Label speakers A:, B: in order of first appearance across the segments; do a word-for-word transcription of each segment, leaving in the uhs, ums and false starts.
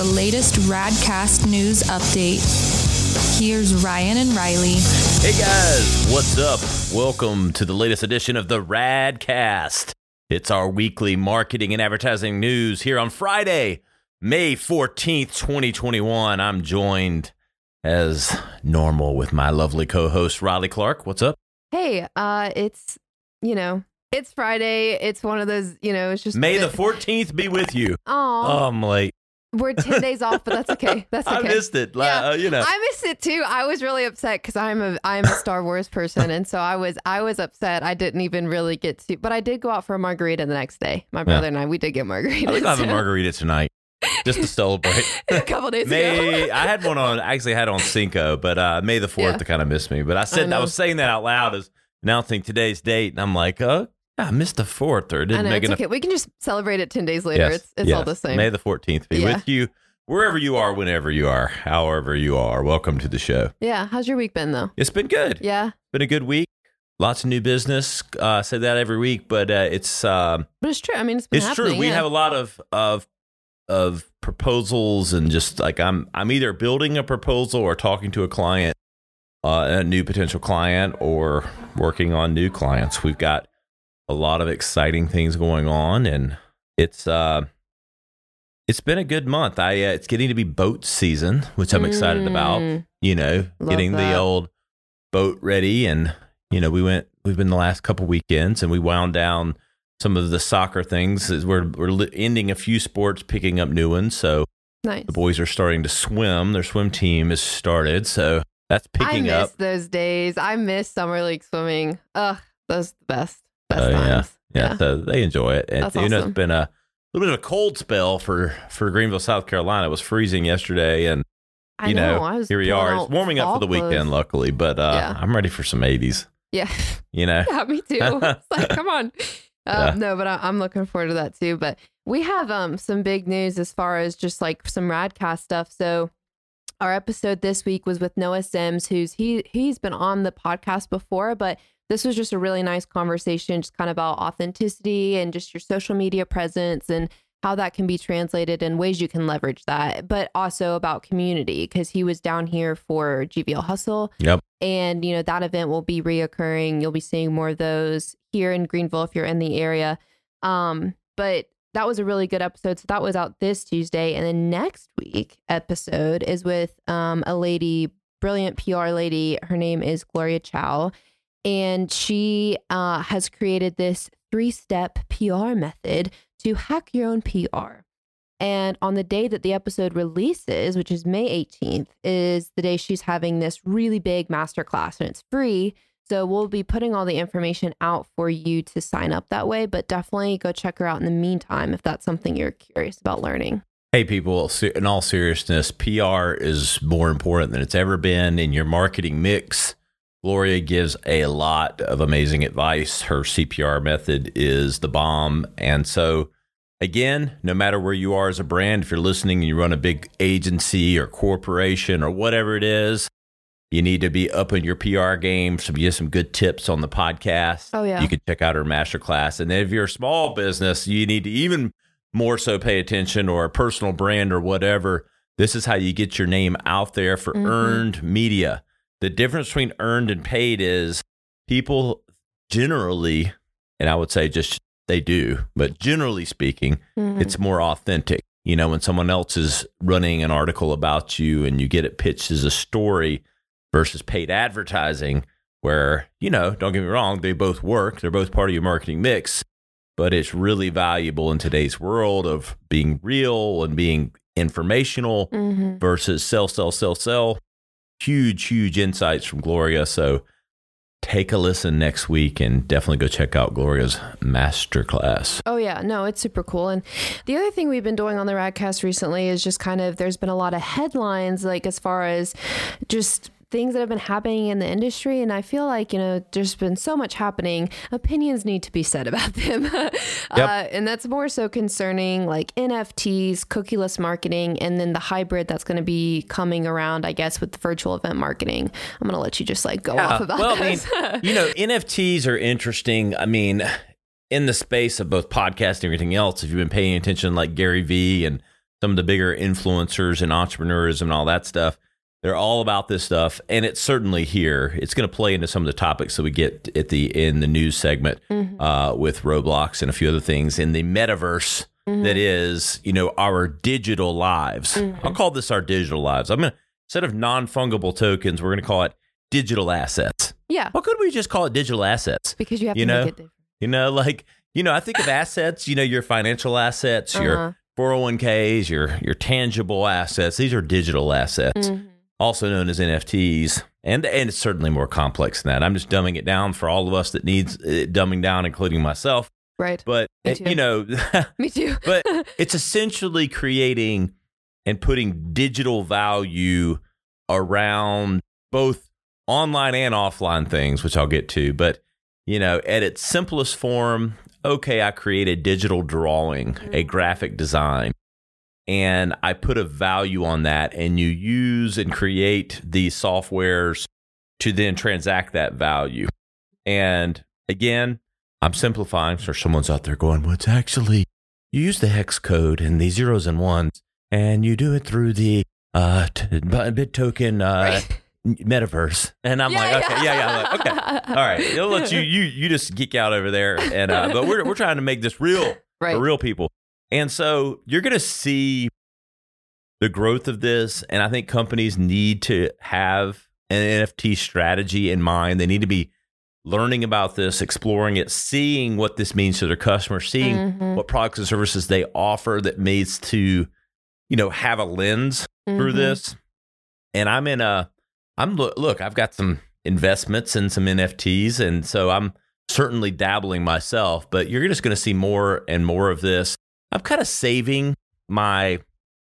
A: latest Radcast news update. Here's Ryan and Riley.
B: Hey guys, what's up? Welcome to the latest edition of the Radcast. It's our weekly marketing and advertising news here on Friday, May fourteenth, twenty twenty-one. I'm joined as normal with my lovely co-host, Riley Clark. What's up?
C: Hey, uh, it's, you know, it's Friday. It's one of those, you know, it's just...
B: May the fourteenth be with you.
C: Aw.
B: Oh, I'm late.
C: We're ten days off, but that's okay. That's okay.
B: I missed it.
C: Yeah,
B: uh, you know.
C: I missed it too. I was really upset because I'm a I'm a Star Wars person, and so I was I was upset. I didn't even really get to, but I did go out for a margarita the next day. My brother yeah. and I, we did get margaritas.
B: I think I'll have a margarita tonight just to celebrate.
C: A couple days
B: May,
C: ago,
B: I had one on. I actually had it on Cinco, but uh, May the fourth, yeah. to kind of miss me. But I said I, I was saying that out loud as announcing today's date, and I'm like, oh. I missed the fourth, or didn't
C: I know,
B: make
C: it's
B: enough.
C: okay. We can just celebrate it ten days later.
B: Yes,
C: it's it's
B: yes.
C: all the same.
B: May the fourteenth be
C: yeah.
B: with you, wherever you are, whenever you are, however you are. Welcome to the show.
C: Yeah. How's your week been, though?
B: It's been good.
C: Yeah.
B: It's been a good week. Lots of new business. Uh, I say that every week, but uh, it's um,
C: but it's true. I mean, it's been
B: it's
C: happening,
B: true. We
C: yeah.
B: have a lot of of of proposals, and just like I'm I'm either building a proposal or talking to a client, uh, a new potential client, or working on new clients. We've got a lot of exciting things going on, and it's uh, it's been a good month. I uh, it's getting to be boat season, which I'm excited
C: mm,
B: about. You know, getting
C: that.
B: the old boat ready, and you know, we went. We've been the last couple weekends, and we wound down some of the soccer things. We're we're ending a few sports, picking up new ones. So
C: nice.
B: The boys are starting to swim. Their swim team has started, so that's picking
C: I miss
B: up.
C: Those days. I miss summer league swimming. Ugh, those are the best. Best
B: uh,
C: times.
B: Yeah, yeah,
C: yeah.
B: So they enjoy it. And
C: That's
B: you know,
C: awesome.
B: it's been a little bit of a cold spell for, for Greenville, South Carolina. It was freezing yesterday, and
C: I
B: you
C: know,
B: know,
C: I was
B: here we are. It's warming up for the
C: clothes.
B: weekend, luckily, but uh,
C: Yeah.
B: I'm ready for some eighties.
C: Yeah,
B: You know,
C: yeah, me too. It's like, come on.
B: Yeah.
C: Um, no, but I, I'm looking forward to that too. But we have um some big news as far as just like some Radcast stuff. So our episode this week was with Noah Sims, who's he he's been on the podcast before, but this was just a really nice conversation, just kind of about authenticity and just your social media presence and how that can be translated and ways you can leverage that, but also about community, because he was down here for G V L Hustle.
B: Yep.
C: And, you know, that event will be reoccurring. You'll be seeing more of those here in Greenville if you're in the area. Um, but that was a really good episode. So that was out this Tuesday. And then next week episode is with um, a lady, brilliant P R lady. Her name is Gloria Chow. And she uh, has created this three-step P R method to hack your own P R. And on the day that the episode releases, which is May eighteenth, is the day she's having this really big masterclass, and it's free. So we'll be putting all the information out for you to sign up that way. But definitely go check her out in the meantime if that's something you're curious about learning.
B: Hey, people, in all seriousness, P R is more important than it's ever been in your marketing mix. Gloria gives a lot of amazing advice. Her C P R method is the bomb. And so, again, no matter where you are as a brand, if you're listening and you run a big agency or corporation or whatever it is, you need to be up in your P R game. So you get some good tips on the podcast.
C: Oh, yeah.
B: You can check out her masterclass. And then if you're a small business, you need to even more so pay attention, or a personal brand or whatever. This is how you get your name out there for mm-hmm. earned media. The difference between earned and paid is people generally, and I would say just they do, but generally speaking, mm-hmm. it's more authentic. You know, when someone else is running an article about you and you get it pitched as a story versus paid advertising, where, you know, don't get me wrong, they both work. They're both part of your marketing mix, but it's really valuable in today's world of being real and being informational mm-hmm. versus sell, sell, sell, sell. Huge, huge insights from Gloria. So take a listen next week and definitely go check out Gloria's masterclass.
C: Oh, yeah. No, it's super cool. And the other thing we've been doing on the Radcast recently is just kind of, there's been a lot of headlines, like as far as just things that have been happening in the industry. And I feel like, you know, there's been so much happening. Opinions need to be said about them. Yep. uh, and that's more so concerning like N F Ts, cookieless marketing, and then the hybrid that's going to be coming around, I guess, with the virtual event marketing. I'm going to let you just like go
B: yeah.
C: off about
B: well,
C: this.
B: I mean, you know, N F Ts are interesting. I mean, in the space of both podcasting and everything else, if you've been paying attention, like Gary Vee and some of the bigger influencers and entrepreneurs and all that stuff. They're all about this stuff, and it's certainly here. It's going to play into some of the topics that we get at the in the news segment mm-hmm. uh, with Roblox and a few other things in the metaverse mm-hmm. that is, you know, our digital lives. Mm-hmm. I'll call this our digital lives. I'm going to, instead of non-fungible tokens, we're going to call it digital assets.
C: Yeah.
B: Why couldn't we just call it digital assets?
C: Because you have
B: you
C: to
B: know?
C: make it different.
B: You know, like, you know, I think of assets, you know, your financial assets, uh-huh. your four oh one k's, your your tangible assets. These are digital assets. Mm-hmm. Also known as N F Ts, and and it's certainly more complex than that. I'm just dumbing it down for all of us that needs it dumbing down, including myself.
C: Right.
B: But, you know,
C: me too.
B: But it's essentially creating and putting digital value around both online and offline things, which I'll get to. But, you know, at its simplest form, okay, I create a digital drawing, mm-hmm. a graphic design. And I put a value on that, and you use and create these softwares to then transact that value. And again, I'm simplifying. So someone's out there going, well, it's actually, you use the hex code and the zeros and ones, and you do it through the uh, t- bit token uh, right. metaverse. And I'm yeah, like, okay, yeah, yeah. yeah. I'm like, okay, all right. It'll let you, you, you just geek out over there. And uh, but we're we're trying to make this real right. for real people. And so you're going to see the growth of this. And I think companies need to have an N F T strategy in mind. They need to be learning about this, exploring it, seeing what this means to their customers, seeing mm-hmm. what products and services they offer that needs to, you know, have a lens mm-hmm. through this. And I'm in a, I'm look, I've got some investments in some N F Ts. And so I'm certainly dabbling myself, but you're just going to see more and more of this. I'm kind of saving my,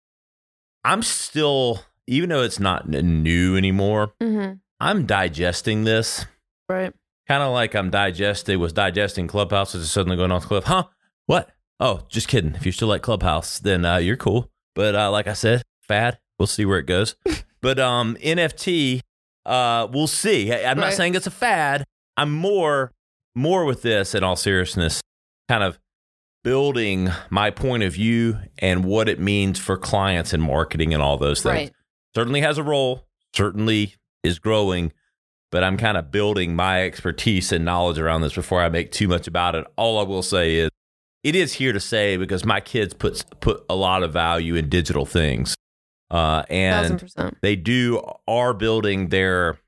B: I'm still, even though it's not new anymore, mm-hmm. I'm digesting this.
C: Right.
B: Kind of like I'm digesting, was digesting Clubhouse, is suddenly going off the cliff. Huh? What? Oh, just kidding. If you still like Clubhouse, then uh, you're cool. But uh, like I said, fad, we'll see where it goes. But um, N F T, uh, we'll see. I'm right. not saying it's a fad. I'm more, more with this in all seriousness, kind of building my point of view and what it means for clients and marketing and all those things. Right. Certainly has a role, certainly is growing, but I'm kind of building my expertise and knowledge around this before I make too much about it. All I will say is it is here to stay because my kids put, put a lot of value in digital things. Uh, and one thousand percent. They do are building their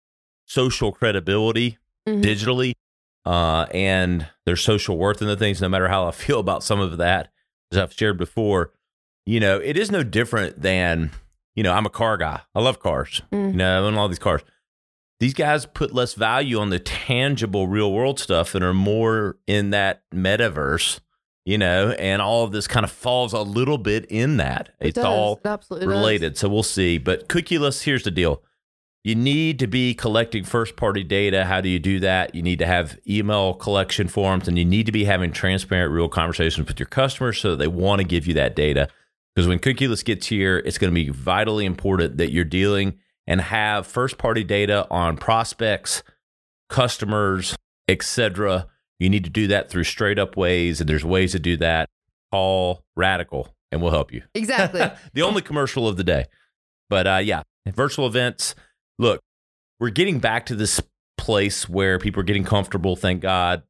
B: social credibility mm-hmm. digitally. Uh, and their social worth in the things, no matter how I feel about some of that, as I've shared before, you know, it is no different than, you know, I'm a car guy. I love cars. Mm. You know, I own all these cars. These guys put less value on the tangible real world stuff and are more in that metaverse, you know, and all of this kind of falls a little bit in that. It it's does. all it absolutely related. Does. So we'll see. But cookieless, here's the deal. You need to be collecting first-party data. How do you do that? You need to have email collection forms, and you need to be having transparent, real conversations with your customers so that they want to give you that data. Because when cookieless gets here, it's going to be vitally important that you're dealing and have first-party data on prospects, customers, et cetera. You need to do that through straight-up ways, and there's ways to do that. Call Radical, and we'll help you.
C: Exactly.
B: The only commercial of the day. But uh, yeah, virtual events. Look, we're getting back to this place where people are getting comfortable, thank God.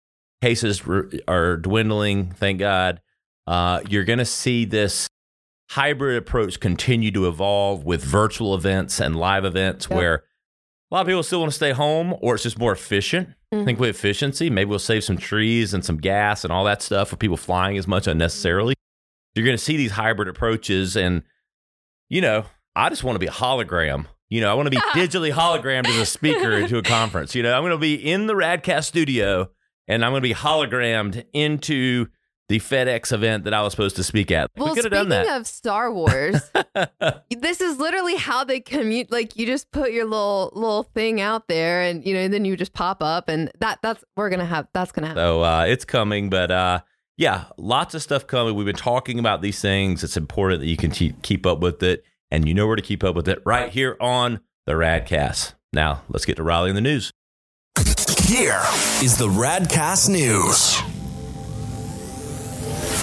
B: Cases are dwindling, thank God. Uh, you're going to see this hybrid approach continue to evolve with virtual events and live events yep. where a lot of people still want to stay home, or it's just more efficient. Mm-hmm. I think with efficiency, maybe we'll save some trees and some gas and all that stuff for people flying as much unnecessarily. You're going to see these hybrid approaches, and, you know, I just want to be a hologram. You know, I want to be digitally hologrammed as a speaker into a conference. You know, I'm going to be in the Radcast studio, and I'm going to be hologrammed into the FedEx event that I was supposed to speak at.
C: Well,
B: we could have done that.
C: Speaking of Star Wars, this is literally how they commute. Like, you just put your little little thing out there, and you know, and then you just pop up, and that that's we're gonna have that's gonna happen.
B: So uh, it's coming, but uh, yeah, lots of stuff coming. We've been talking about these things. It's important that you can te- keep up with it. And you know where to keep up with it, right here on the Radcast. Now, let's get to Riley in the news.
D: Here is the Radcast News.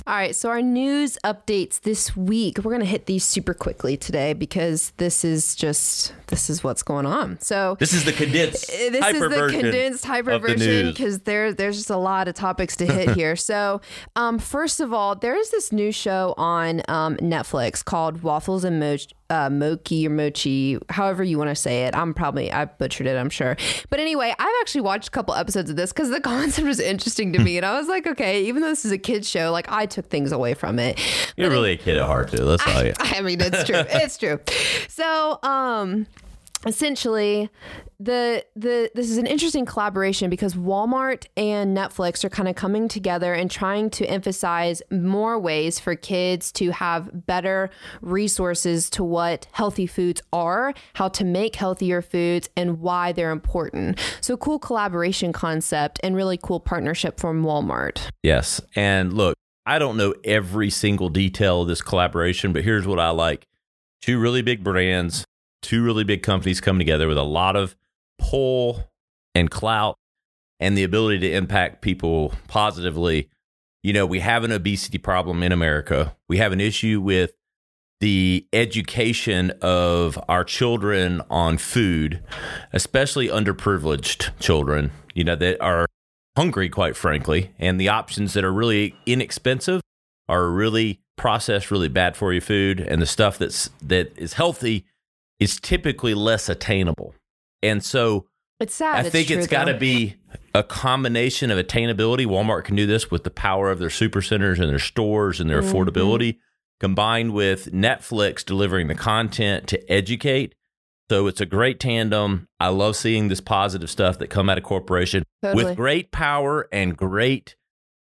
C: All right, so our news updates this week, we're going to hit these super quickly today because this is just, this is what's going on. So
B: this is the condensed
C: this
B: hyper
C: is the
B: version
C: condensed hyper
B: of the
C: version
B: news.
C: because there, there's just a lot of topics to hit here. So um, first of all, there is this new show on um, Netflix called Waffles and Mo- uh, Mochi or Mochi, however you want to say it. I'm probably, I butchered it, I'm sure. But anyway, I've actually watched a couple episodes of this because the concept was interesting to me. And I was like, okay, even though this is a kid's show, like I took things away from it.
B: You're
C: But
B: really a kid at heart, too. That's all
C: I,
B: you.
C: I mean, it's true. It's true. So, um, essentially, the the this is an interesting collaboration because Walmart and Netflix are kind of coming together and trying to emphasize more ways for kids to have better resources to what healthy foods are, how to make healthier foods, and why they're important. So cool collaboration concept and really cool partnership from Walmart.
B: Yes. And look, I don't know every single detail of this collaboration, but here's what I like. Two really big brands, two really big companies coming together with a lot of pull and clout and the ability to impact people positively. You know, we have an obesity problem in America. We have an issue with the education of our children on food, especially underprivileged children, you know, that are hungry, quite frankly, and the options that are really inexpensive are really processed, really bad for you food, and the stuff that's that is healthy is typically less attainable. And so
C: It's sad.
B: I think
C: it's
B: it's got to
C: though.
B: be a combination of attainability. Walmart can do this with the power of their super centers and their stores and their
C: Mm-hmm.
B: affordability, combined with Netflix delivering the content to educate. So it's a great tandem. I love seeing this positive stuff that come out of corporation
C: Totally.
B: with great power and great.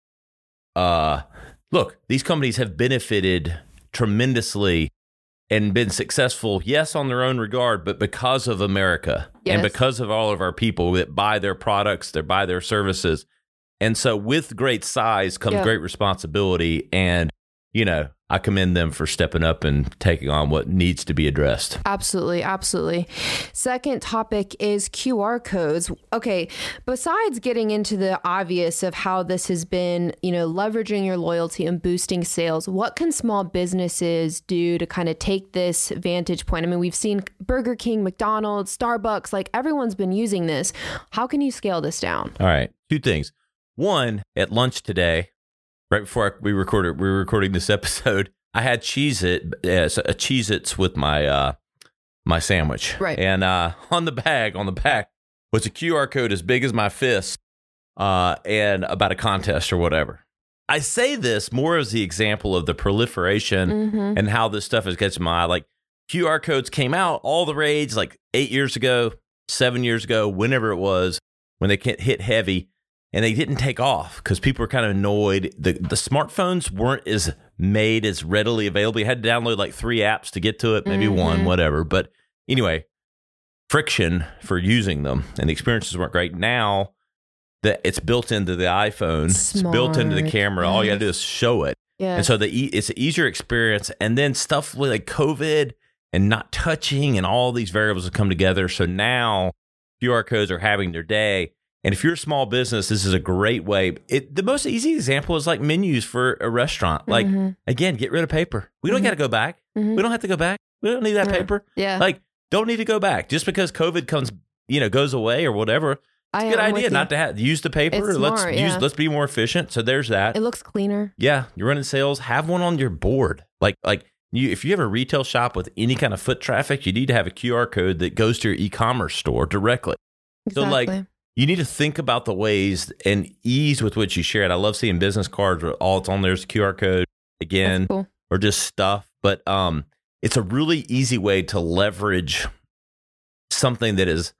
B: Uh, look, these companies have benefited tremendously and been successful, yes, on their own regard, but because of America
C: Yes.
B: and because of all of our people that buy their products, that buy their services. And so with great size comes
C: Yeah.
B: great responsibility. And, you know, I commend them for stepping up and taking on what needs to be addressed.
C: Absolutely, absolutely. Second topic is Q R codes. Okay, besides getting into the obvious of how this has been, you know, leveraging your loyalty and boosting sales, what can small businesses do to kind of take this vantage point? I mean, we've seen Burger King, McDonald's, Starbucks, like everyone's been using this. How can you scale this down?
B: All right. Two things. One, at lunch today, right before I, we recorded, we were recording this episode, I had Cheez-It, uh, so- a Cheez-Its with my uh, my sandwich.
C: Right.
B: And uh, on the bag, on the back, was a Q R code as big as my fist uh, and about a contest or whatever. I say this more as the example of the proliferation
C: Mm-hmm.
B: and how this stuff is catching my eye. Like Q R codes came out, all the rage, like eight years ago, seven years ago, whenever it was, when they hit heavy. And they didn't take off because people were kind of annoyed. The the smartphones weren't as made as readily available. You had to download like three apps to get to it, maybe
C: Mhm.
B: one, whatever. But anyway, friction for using them and the experiences weren't great. Now that it's built into the iPhone, it's built into the
C: Smart,
B: camera. All you got to do
C: yes.
B: is show it.
C: Yeah.
B: And so the e- it's an easier experience. And then stuff with like COVID and not touching and all these variables have come together. So now Q R codes are having their day. And if you're a small business, this is a great way. It, the most easy example is like menus for a restaurant. Like,
C: Mhm.
B: again, get rid of paper. We don't
C: Mhm.
B: got to go back.
C: Mhm.
B: We don't have to go back. We don't need that
C: Yeah.
B: paper.
C: Yeah.
B: Like, don't need to go back. Just because COVID comes, you know, goes away or whatever.
C: I
B: Good
C: am
B: idea
C: with you.
B: not to have use the paper.
C: It's
B: let's
C: smart,
B: use
C: yeah.
B: let's be more efficient. So there's that.
C: It looks cleaner.
B: Yeah, you're running sales. Have one on your board. Like like you, if you have a retail shop with any kind of foot traffic, you need to have a Q R code that goes to your e-commerce store directly. So, like,
C: Exactly.
B: You need to think about the ways and ease with which you share it. I love seeing business cards where all it's on there is a Q R code again,
C: That's cool.
B: or just stuff. But um, it's a really easy way to leverage something that is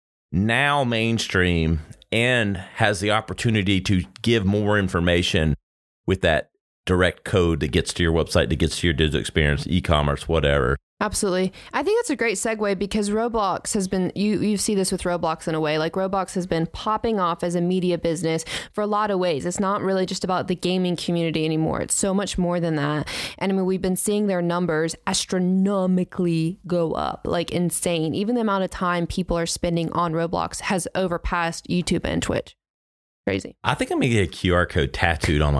B: now mainstream and has the opportunity to give more information with that direct code that gets to your website, that gets to your digital experience, e-commerce, whatever.
C: Absolutely. I think that's a great segue because Roblox has been, you you see this with Roblox in a way, like Roblox has been popping off as a media business for a lot of ways. It's not really just about the gaming community anymore. It's so much more than that. And I mean, we've been seeing their numbers astronomically go up, like insane. Even the amount of time people are spending on Roblox has overpassed YouTube and Twitch. Crazy.
B: I think I'm going to get a Q R code tattooed on my arm.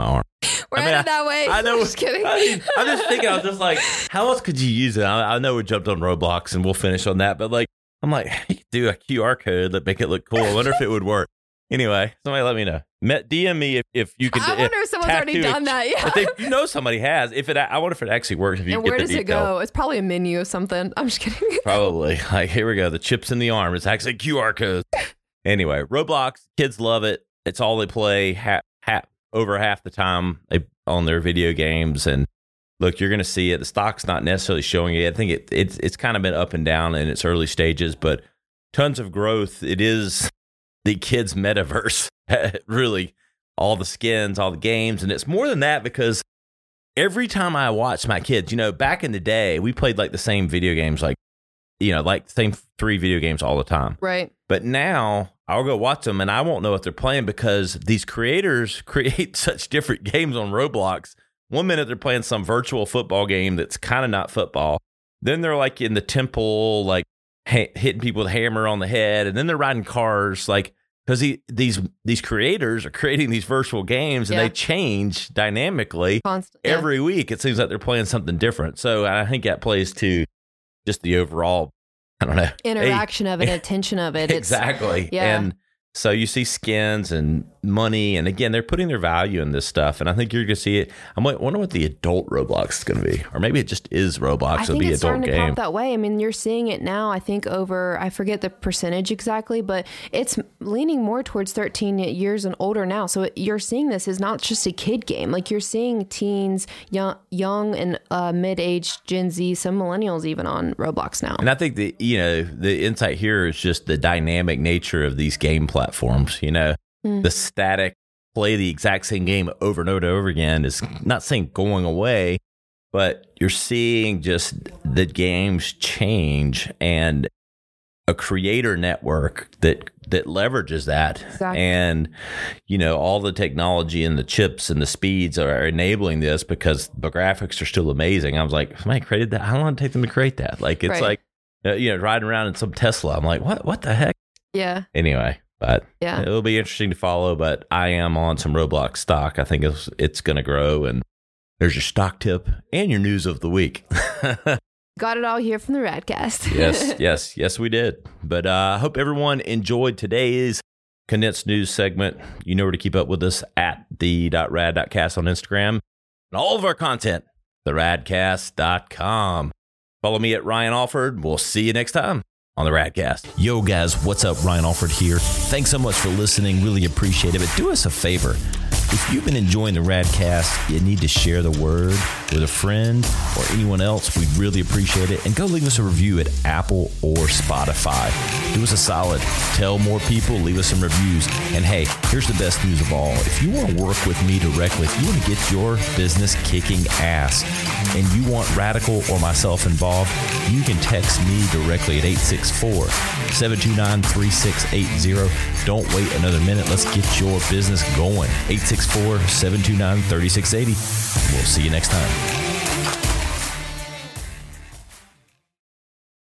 C: We're
B: I mean,
C: headed
B: I-
C: that way.
B: I know.
C: I'm just kidding.
B: I mean, I'm just thinking. I was just like, how else could you use it? I, I know we jumped on Roblox, and we'll finish on that. But like, I'm like, you could do a Q R code that make it look cool. I wonder if it would work. Anyway, somebody let me know. Met D M me if, if you could.
C: I wonder if someone's already done that. Yeah.
B: If they, you know, somebody has. If it, I wonder if it actually works. If you
C: And
B: get
C: where
B: the
C: does it
B: detail.
C: go? It's probably a menu of something. I'm just kidding.
B: Probably. Like, here we go. The chips in the arm. It's actually Q R codes. Anyway, Roblox, kids love it. It's all they play ha- ha- over half the time they, on their video games. And look, you're going to see it. The stock's not necessarily showing it. I think it, it's it's kind of been up and down in its early stages, but tons of growth. It is the kids' metaverse, really. All the skins, all the games. And it's more than that because every time I watch my kids, you know, back in the day, we played like the same video games, like, you know, like the same three video games all the time.
C: Right.
B: But now I'll go watch them and I won't know what they're playing because these creators create such different games on Roblox. One minute they're playing some virtual football game that's kind of not football. Then they're like in the temple, like ha- hitting people with a hammer on the head. And then they're riding cars, like, because he, these these creators are creating these virtual games and
C: Yeah.
B: they change dynamically
C: Constant, yeah.
B: every week. It seems like they're playing something different. So I think that plays to just the overall, I don't know,
C: interaction of it, attention of it. It's,
B: exactly.
C: yeah.
B: And so you see skins and money, and again, they're putting their value in this stuff. And I think you're going to see it. I might wonder what the adult Roblox is going to be, or maybe it just is Roblox.
C: I
B: It'll
C: think
B: be
C: it's
B: adult
C: starting to
B: game.
C: pop that way. I mean, you're seeing it now. I think over, I forget the percentage exactly, but it's leaning more towards thirteen years and older now. So it, you're seeing this is not just a kid game. Like you're seeing teens, young, young and uh, mid-aged Gen Z, some millennials even on Roblox now.
B: And I think the you know the insight here is just the dynamic nature of these game platforms. You know,
C: Mm.
B: the static play the exact same game over and over and over again is not saying going away, but you're seeing just the games change and a creator network that that leverages that.
C: Exactly.
B: And you know, all the technology and the chips and the speeds are enabling this because the graphics are still amazing. I was like, somebody created that. How long did it take them to create that? Like it's
C: Right.
B: like uh, you know, riding around in some Tesla. I'm like, what what the heck?
C: Yeah.
B: Anyway, but
C: Yeah.
B: it'll be interesting to follow. But I am on some Roblox stock. I think it's it's going to grow. And there's your stock tip and your news of the week.
C: Got it all here from the Radcast.
B: yes, yes, yes, we did. But uh, I hope everyone enjoyed today's condensed news segment. You know where to keep up with us at the rad cast on Instagram and all of our content, the radcast dot com. Follow me at Ryan Alford. We'll see you next time on the Radcast. Yo, guys, what's up? Ryan Alford here. Thanks so much for listening. Really appreciate it. But do us a favor. If you've been enjoying the Radcast, you need to share the word with a friend or anyone else. We'd really appreciate it. And go leave us a review at Apple or Spotify. Do us a solid. Tell more people. Leave us some reviews. And hey, here's the best news of all. If you want to work with me directly, if you want to get your business kicking ass and you want Radical or myself involved, you can text me directly at eight six four, seven two nine, three six eight zero. Don't wait another minute. Let's get your business going. eight six four, seven two nine, three six eight zero. We'll see you next time.